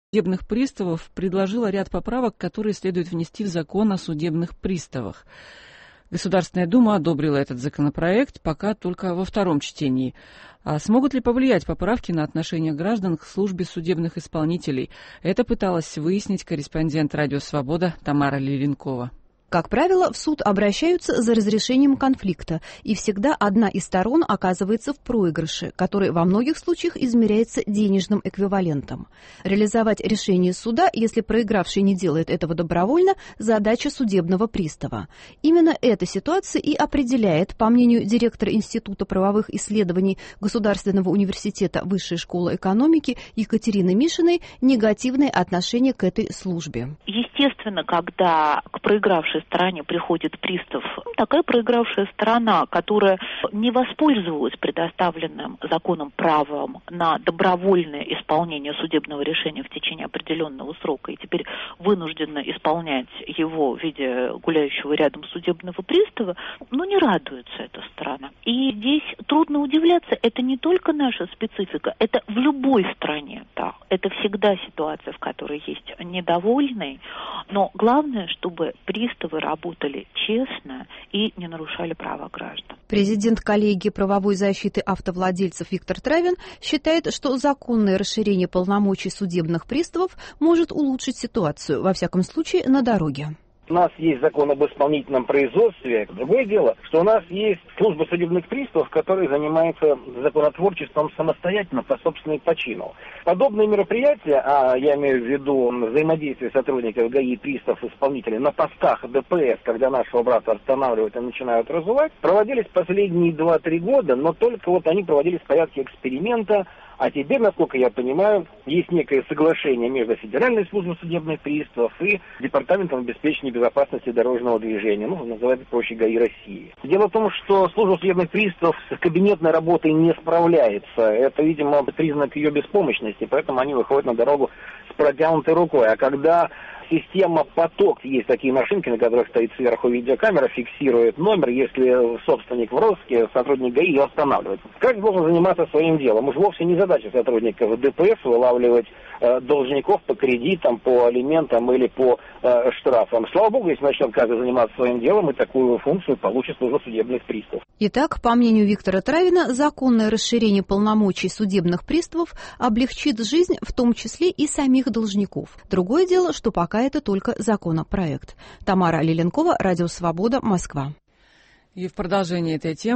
судебных приставов предложила ряд поправок, которые следует внести в закон о судебных приставах. Государственная Дума одобрила этот законопроект, пока только во втором чтении. А смогут ли повлиять поправки на отношение граждан к службе судебных исполнителей? Это пыталась выяснить корреспондент «Радио Свобода» Тамара Лиленкова. Как правило, в суд обращаются за разрешением конфликта, и всегда одна из сторон оказывается в проигрыше, который во многих случаях измеряется денежным эквивалентом. Реализовать решение суда, если проигравший не делает этого добровольно, задача судебного пристава. Именно эта ситуация и определяет, по мнению директора Института правовых исследований Государственного университета Высшей школы экономики Екатерины Мишиной, негативное отношение к этой службе. Естественно, когда к проигравшей стороне приходит пристав, такая проигравшая сторона, которая не воспользовалась предоставленным законом правом на добровольное исполнение судебного решения в течение определенного срока и теперь вынуждена исполнять его в виде гуляющего рядом судебного пристава, не радуется эта сторона. И здесь трудно удивляться, это не только наша специфика, это в любой стране так. Это всегда ситуация, в которой есть недовольный, но главное, чтобы приставы работали честно и не нарушали права граждан. Президент коллегии правовой защиты автовладельцев Виктор Травин считает, что законное расширение полномочий судебных приставов может улучшить ситуацию, во всяком случае, на дороге. У нас есть закон об исполнительном производстве. Другое дело, что у нас есть служба судебных приставов, которая занимается законотворчеством самостоятельно по собственному почину. Подобные мероприятия, я имею в виду взаимодействие сотрудников ГАИ, приставов, исполнителей на постах ДПС, когда нашего брата останавливают и начинают разувать, проводились последние 2-3 года, но только они проводились в порядке эксперимента. А теперь, насколько я понимаю, есть некое соглашение между Федеральной службой судебных приставов и Департаментом обеспечения безопасности дорожного движения, называется проще ГАИ России. Дело в том, что служба судебных приставов с кабинетной работой не справляется. Это, видимо, признак ее беспомощности, поэтому они выходят на дорогу с протянутой рукой. А когда система «Поток», есть такие машинки, на которых стоит сверху видеокамера, фиксирует номер, если собственник в розыске, сотрудник ГАИ ее останавливает. Как должен заниматься своим делом? Уж вовсе не задача сотрудников ДПС вылавливать должников по кредитам, по алиментам или по штрафам. Слава богу, если начнет каждый заниматься своим делом, и такую функцию получит служба судебных приставов. Итак, по мнению Виктора Травина, законное расширение полномочий судебных приставов облегчит жизнь, в том числе и самих должников. Другое дело, что пока это только законопроект. Тамара Лиленкова, Радио Свобода, Москва. И в продолжение этой темы